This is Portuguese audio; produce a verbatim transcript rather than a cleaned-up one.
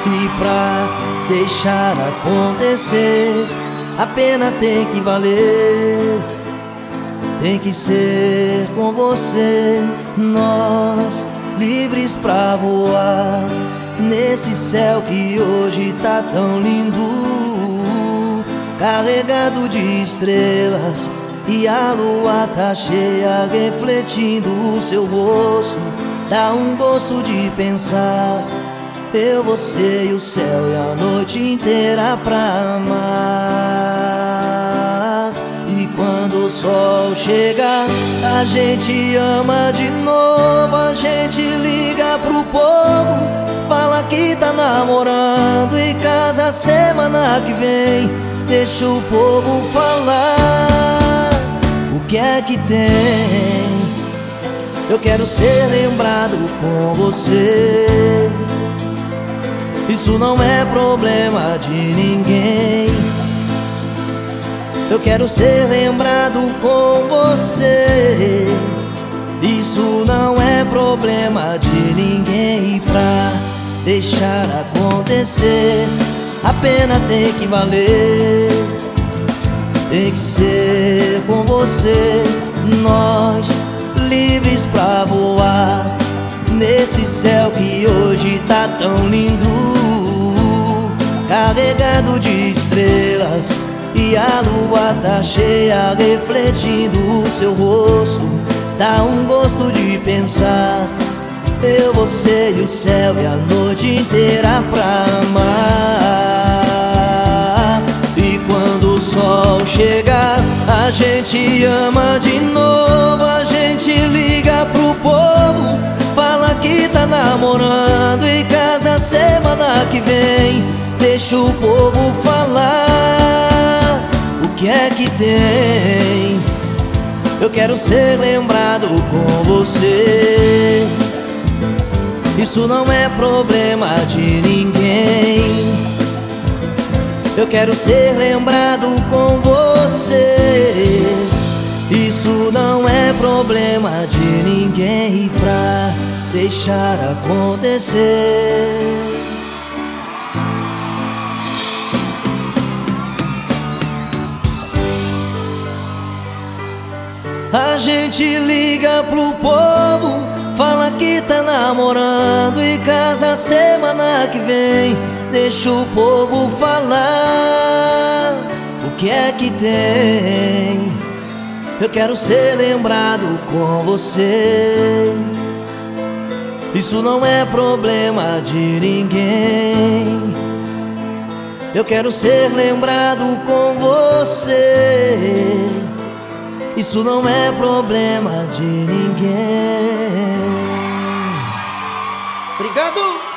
E pra deixar acontecer, a pena tem que valer. Tem que ser com você, nós livres pra voar nesse céu que hoje tá tão lindo, carregado de estrelas, e a lua tá cheia refletindo o seu rosto. Dá um gosto de pensar, eu, você e o céu e a noite inteira pra amar. E quando o sol chega, a gente ama de novo. A gente liga pro povo, fala que tá namorando e casa semana que vem. Deixa o povo falar o que é que tem. Eu quero ser lembrado com você. Isso não é problema de ninguém. Eu quero ser lembrado com você. Isso não é problema de ninguém. E pra deixar acontecer, a pena tem que valer. Tem que ser com você, nós livres pra voar nesse céu que hoje tá tão lindo, carregado de estrelas, e a lua tá cheia refletindo o seu rosto. Dá um gosto de pensar, eu, você e o céu e a noite inteira pra amar. E quando o sol chegar, a gente ama de novo. A gente liga pro povo, fala que tá namorando e casa semana que vem. Deixa o povo falar o que é que tem. Eu quero ser lembrado com você. Isso não é problema de ninguém. Eu quero ser lembrado com você. Isso não é problema de ninguém. E pra deixar acontecer, a gente liga pro povo, fala que tá namorando e casa semana que vem. Deixa o povo falar o que é que tem. Eu quero ser lembrado com você. Isso não é problema de ninguém. Eu quero ser lembrado com você. Isso não é problema de ninguém. Obrigado!